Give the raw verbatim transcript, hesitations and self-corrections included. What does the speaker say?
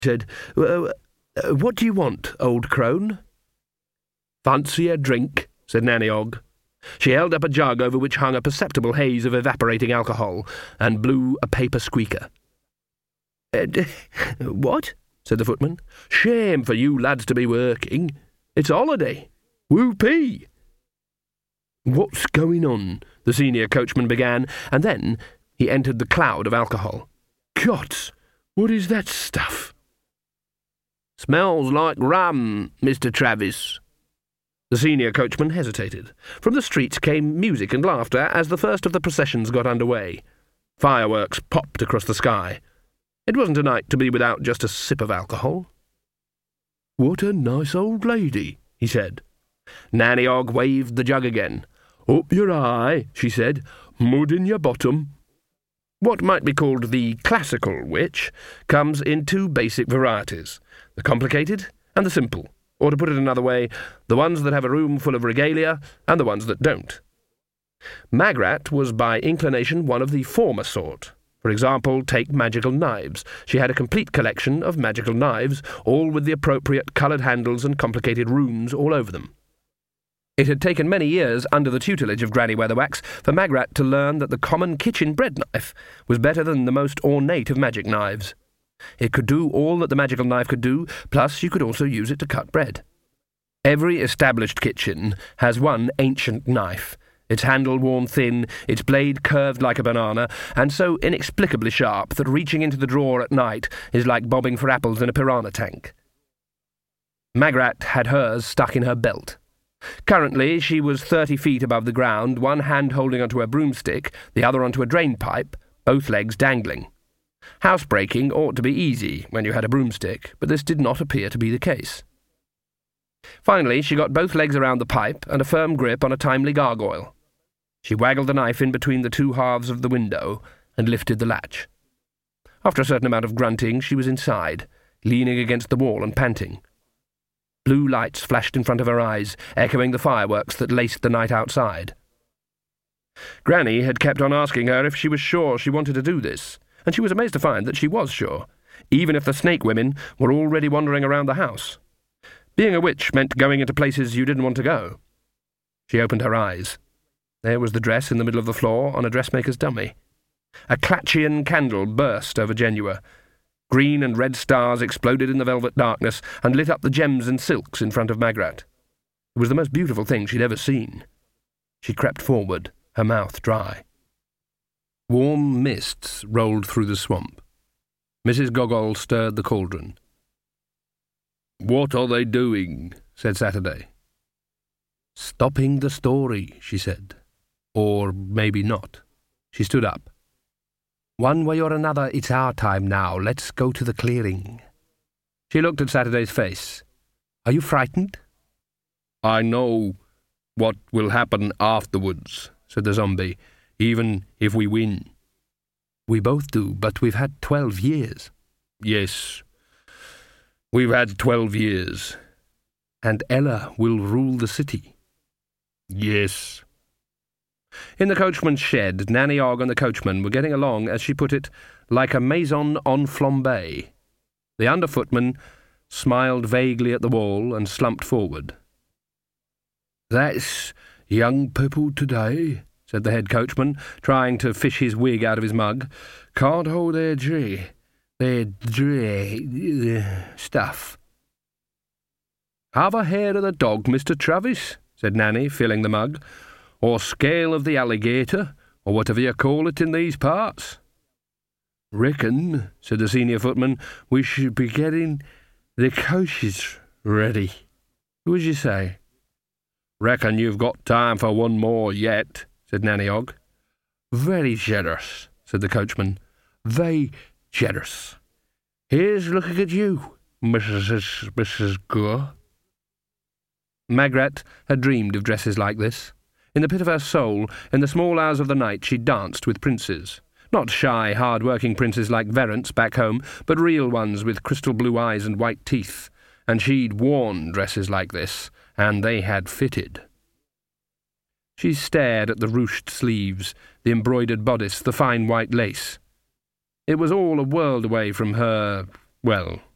said. Uh, what do you want, old crone? Fancy a drink, said Nanny Ogg. She held up a jug over which hung a perceptible haze of evaporating alcohol, and blew a paper squeaker. Uh, what? Said the footman. Shame for you lads to be working. It's holiday. Whoopee! What's going on? The senior coachman began, and then he entered the cloud of alcohol. Gods, what is that stuff? Smells like rum, Mister Travis. The senior coachman hesitated. From the streets came music and laughter as the first of the processions got under way. Fireworks popped across the sky. It wasn't a night to be without just a sip of alcohol. What a nice old lady, he said. Nanny Ogg waved the jug again. Up your eye, she said. Mud in your bottom. What might be called the classical witch comes in two basic varieties, the complicated and the simple, or to put it another way, the ones that have a room full of regalia and the ones that don't. Magrat was by inclination one of the former sort. For example, take magical knives. She had a complete collection of magical knives, all with the appropriate coloured handles and complicated runes all over them. It had taken many years under the tutelage of Granny Weatherwax for Magrat to learn that the common kitchen bread knife was better than the most ornate of magic knives. It could do all that the magical knife could do, plus you could also use it to cut bread. Every established kitchen has one ancient knife, its handle worn thin, its blade curved like a banana, and so inexplicably sharp that reaching into the drawer at night is like bobbing for apples in a piranha tank. Magrat had hers stuck in her belt. Currently she was thirty feet above the ground, one hand holding onto a broomstick, the other onto a drain pipe, both legs dangling. Housebreaking ought to be easy when you had a broomstick, but this did not appear to be the case. Finally, she got both legs around the pipe and a firm grip on a timely gargoyle. She waggled the knife in between the two halves of the window and lifted the latch. After a certain amount of grunting, she was inside, leaning against the wall and panting. Blue lights flashed in front of her eyes, echoing the fireworks that laced the night outside. Granny had kept on asking her if she was sure she wanted to do this, and she was amazed to find that she was sure, even if the snake women were already wandering around the house. Being a witch meant going into places you didn't want to go. She opened her eyes. There was the dress in the middle of the floor on a dressmaker's dummy. A Clatchian candle burst over Genua. Green and red stars exploded in the velvet darkness and lit up the gems and silks in front of Magrat. It was the most beautiful thing she'd ever seen. She crept forward, her mouth dry. Warm mists rolled through the swamp. Missus Gogol stirred the cauldron. "What are they doing?" said Saturday. "Stopping the story," she said. Or maybe not. She stood up. "One way or another, it's our time now. Let's go to the clearing." She looked at Saturday's face. "Are you frightened?" "I know what will happen afterwards," said the zombie, "even if we win." "We both do, but we've had twelve years." "Yes, we've had twelve years." "And Ella will rule the city." "Yes." In the coachman's shed, Nanny Ogg and the coachman were getting along, as she put it, like a maison en flambe. The under-footman smiled vaguely at the wall and slumped forward. "That's young people today," said the head coachman, trying to fish his wig out of his mug. "Can't hold their dre, their dre uh, stuff." "Have a hair of the dog, Mister Travis," said Nanny, filling the mug, "or scale of the alligator, or whatever you call it in these parts." "Reckon," said the senior footman, "we should be getting the coaches ready. What would you say?" "Reckon you've got time for one more yet," said Nanny Ogg. "Very generous," said the coachman. "Very generous. Here's looking at you, Missus Missus Gore." Magrat had dreamed of dresses like this. In the pit of her soul, in the small hours of the night, she danced with princes. Not shy, hard-working princes like Verence back home, but real ones with crystal blue eyes and white teeth. And she'd worn dresses like this, and they had fitted. She stared at the ruched sleeves, the embroidered bodice, the fine white lace. It was all a world away from her, well,